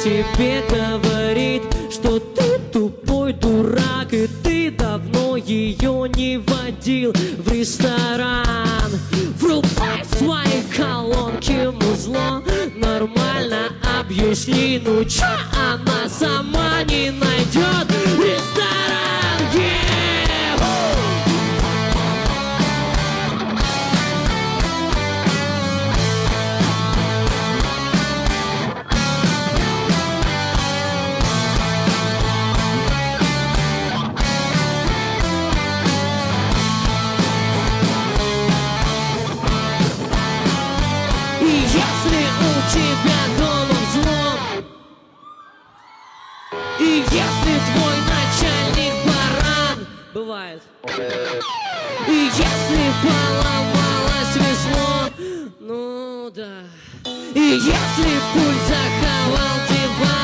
тебе говорит, что ты тупой дурак, и ты давно ее не водил в ресторан. Врубай свои колонки, музло, нормально объясни, ну чё она сама не найдет ресторан, если у тебя дома взлом, и если твой начальник баран, бывает, и если поломалось весло, ну да, и если пульт захавал диван,